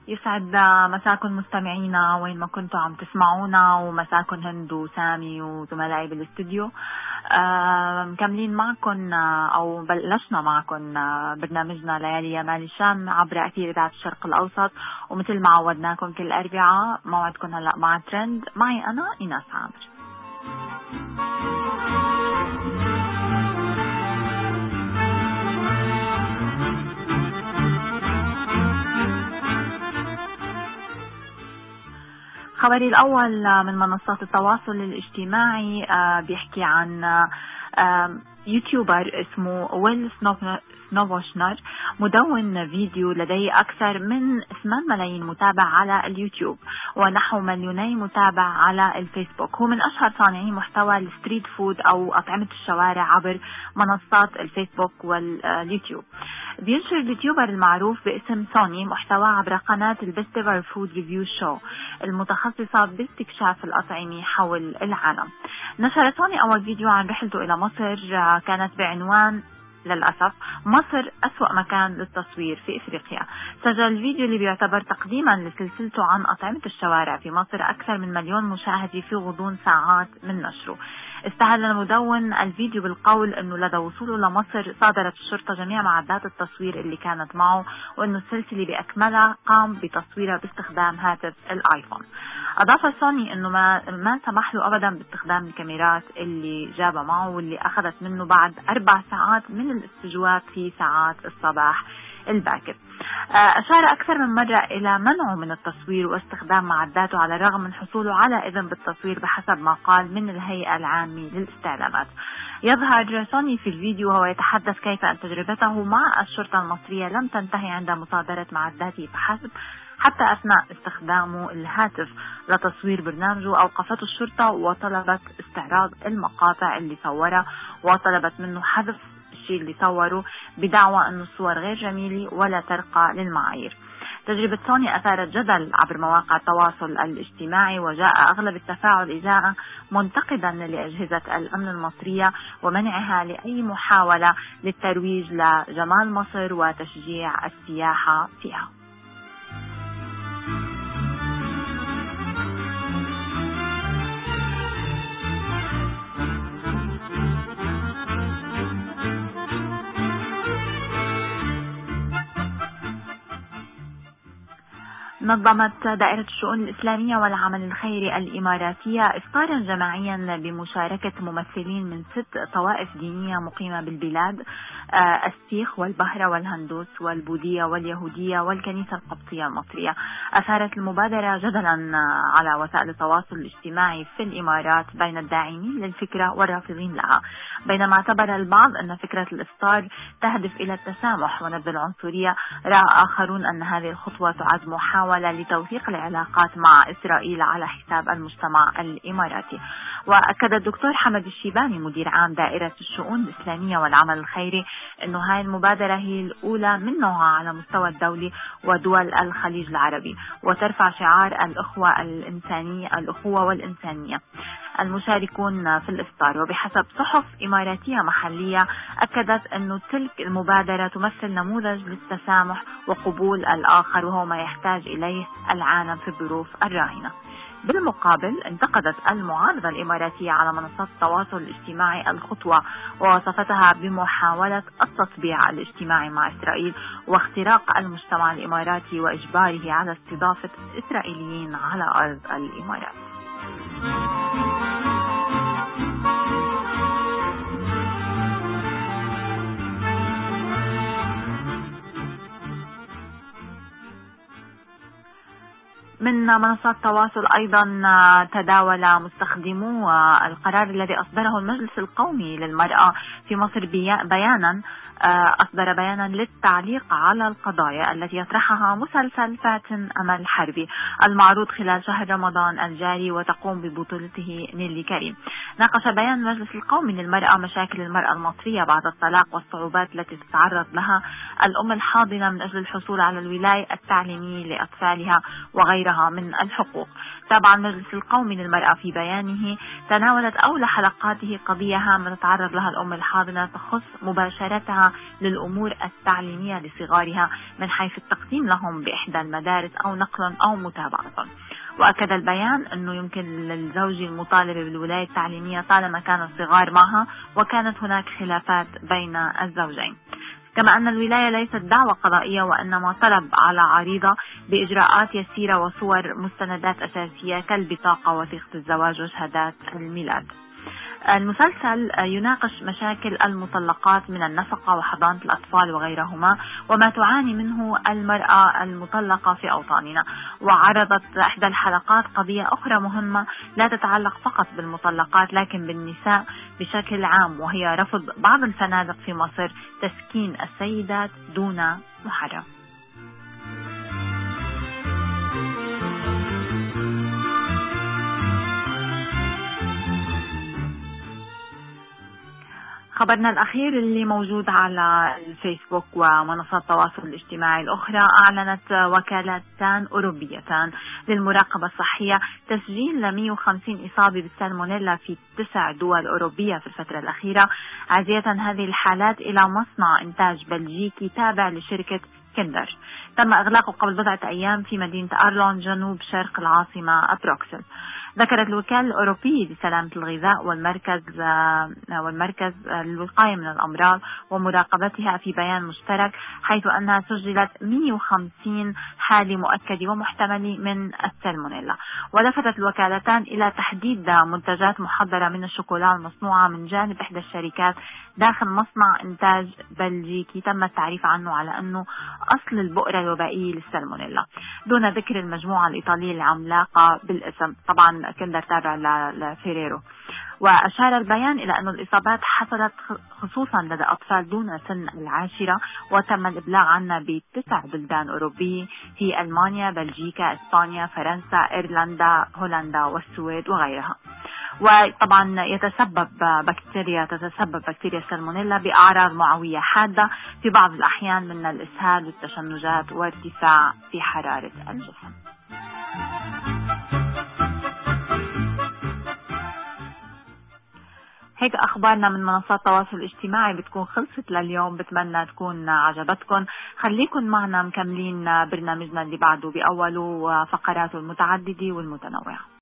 يسعد مساكن مستمعينا وين ما كنتوا عم تسمعونا، ومساكن هند وسامي وزملائي بالاستوديو. مكملين معكم او بلشنا معكم برنامجنا ليالي يمال الشام عبر اثير اذاعة الشرق الاوسط، ومثل ما عودناكم كل اربعاء موعدكم هلا مع ترند معي انا ايناس عامر. خبري الأول من منصات التواصل الاجتماعي بيحكي عن يوتيوبر اسمه ويل سنوفوشنر، مدون فيديو لديه أكثر من 8 ملايين متابع على اليوتيوب ونحو 2 مليون متابع على الفيسبوك. هو من أشهر صانعي محتوى الستريت فود أو أطعمة الشوارع عبر منصات الفيسبوك واليوتيوب. بينشر اليوتيوبر المعروف باسم سوني محتوى عبر قناة البيستيفر فود ريفيو شو المتخصصة باستكشاف الأطعمة حول العالم. نشر سوني أول فيديو عن رحلته إلى مصر، كانت بعنوان للأسف مصر أسوأ مكان للتصوير في إفريقيا. سجل الفيديو اللي بيعتبر تقديما لسلسلته عن أطعمة الشوارع في مصر أكثر من 1 مليون مشاهدة في غضون ساعات من نشره. استهل المدون الفيديو بالقول أنه لدى وصوله لمصر صادرت الشرطة جميع معدات التصوير اللي كانت معه، وأنه السلسلة بأكملها قام بتصويرها باستخدام هاتف الآيفون. أضاف سوني أنه ما سمح له أبدا باستخدام الكاميرات اللي جابها معه واللي أخذت منه بعد 4 ساعات من الاستجواب في ساعات الصباح الباكر. أشار أكثر من مرة إلى منعه من التصوير واستخدام معداته على الرغم من حصوله على إذن بالتصوير بحسب ما قال من الهيئة العامة للاستعلامات. يظهر سوني في الفيديو وهو يتحدث كيف أن تجربته مع الشرطة المصرية لم تنتهي عند مصادرة معداته فحسب، حتى أثناء استخدامه الهاتف لتصوير برنامجه أوقفته الشرطة وطلبت استعراض المقاطع اللي صورها وطلبت منه حذف الشيء اللي صوره بدعوى أن الصور غير جميلة ولا ترقى للمعايير. تجربة سوني أثارت جدل عبر مواقع التواصل الاجتماعي، وجاء أغلب التفاعل إزاء منتقدا لأجهزة الأمن المصرية ومنعها لأي محاولة للترويج لجمال مصر وتشجيع السياحة فيها. نظمت دائرة الشؤون الإسلامية والعمل الخيري الإماراتية إفطارا جماعيا بمشاركة ممثلين من 6 طوائف دينية مقيمة بالبلاد، السيخ والبهرة والهندوس والبوذية واليهودية والكنيسة القبطية المصرية. أثارت المبادرة جدلا على وسائل التواصل الاجتماعي في الإمارات بين الداعمين للفكرة والرافضين لها، بينما اعتبر البعض أن فكرة الإفطار تهدف إلى التسامح ونبذ العنصرية، رأى آخرون أن هذه الخطوة تعد محاولة لتوثيق العلاقات مع إسرائيل على حساب المجتمع الإماراتي. وأكد الدكتور حمد الشيباني مدير عام دائرة الشؤون الإسلامية والعمل الخيري أنه هاي المبادرة هي الأولى من نوعها على مستوى الدولي ودول الخليج العربي، وترفع شعار الأخوة والإنسانية. المشاركون في الإفطار وبحسب صحف إماراتية محلية أكدت أن تلك المبادرة تمثل نموذج للتسامح وقبول الآخر، وهو ما يحتاج إليه العالم في الظروف الراهنة. بالمقابل انتقدت المعارضة الإماراتية على منصات التواصل الاجتماعي الخطوة ووصفتها بمحاولة التطبيع الاجتماعي مع إسرائيل واختراق المجتمع الإماراتي وإجباره على استضافة إسرائيليين على أرض الإمارات. من منصات التواصل أيضا تداول مستخدمو القرار الذي أصدره المجلس القومي للمرأة في مصر بيانا أصدر بيانا للتعليق على القضايا التي يطرحها مسلسل فاتن أمل حربي المعروض خلال شهر رمضان الجاري وتقوم ببطولته نيلي كريم. ناقش بيان المجلس القومي للمرأة مشاكل المرأة المصرية بعد الطلاق والصعوبات التي تتعرض لها الأم الحاضنة من أجل الحصول على الولاية التعليمية لأطفالها وغيرها وغيرها من الحقوق. تابع المجلس القومي للمرأة في بيانه: تناولت أولى حلقاته قضية هامة تتعرض لها الأم الحاضنة تخص مباشرتها للأمور التعليمية لصغارها من حيث التقديم لهم بإحدى المدارس أو نقل أو متابعة. وأكد البيان أنه يمكن للزوج المطالبة بالولاية التعليمية طالما كان الصغار معها وكانت هناك خلافات بين الزوجين. كما أن الولاية ليست دعوة قضائية وإنما طلب على عريضة بإجراءات يسيرة وصور مستندات أساسية كالبطاقة وثيقة الزواج وشهادات الميلاد. المسلسل يناقش مشاكل المطلقات من النفقة وحضانة الأطفال وغيرهما وما تعاني منه المرأة المطلقة في أوطاننا. وعرضت إحدى الحلقات قضية أخرى مهمة لا تتعلق فقط بالمطلقات لكن بالنساء بشكل عام، وهي رفض بعض الفنادق في مصر تسكين السيدات دون محرم. خبرنا الأخير اللي موجود على الفيسبوك ومنصات التواصل الاجتماعي الأخرى: أعلنت وكالتان أوروبيتان للمراقبة الصحية تسجيل 150 إصابة بالسالمونيلا في 9 دول أوروبية في الفترة الأخيرة، عازية هذه الحالات إلى مصنع إنتاج بلجيكي تابع لشركة كندر تم إغلاقه قبل بضعة أيام في مدينة أرلون جنوب شرق العاصمة بروكسل. ذكرت الوكالة الأوروبية لسلامة الغذاء والمركز للوقاية من الأمراض ومراقبتها في بيان مشترك حيث أنها سجلت 150 حالة مؤكدة ومحتملة من السالمونيلا. ولفتت الوكالتان إلى تحديد منتجات محضرة من الشوكولا المصنوعة من جانب إحدى الشركات داخل مصنع إنتاج بلجيكي تم التعريف عنه على أنه أصل البؤرة الوبائية للسالمونيلا دون ذكر المجموعة الإيطالية العملاقة بالاسم. طبعا كندر تابع لفيريرو. وأشار البيان إلى أن الإصابات حصلت خصوصا لدى أطفال دون سن 10 وتم الإبلاغ عنها ب9 بلدان أوروبية هي ألمانيا، بلجيكا، إسبانيا، فرنسا، إيرلندا، هولندا والسويد وغيرها. وطبعا تتسبب بكتيريا السالمونيلا بأعراض معوية حادة في بعض الأحيان من الإسهال والتشنجات وارتفاع في حرارة الجسم. هيك أخبارنا من منصات التواصل الاجتماعي بتكون خلصت لليوم. بتمنى تكون عجبتكم. خليكن معنا مكملين برنامجنا اللي بعده بأوله وفقراته المتعددة والمتنوعة.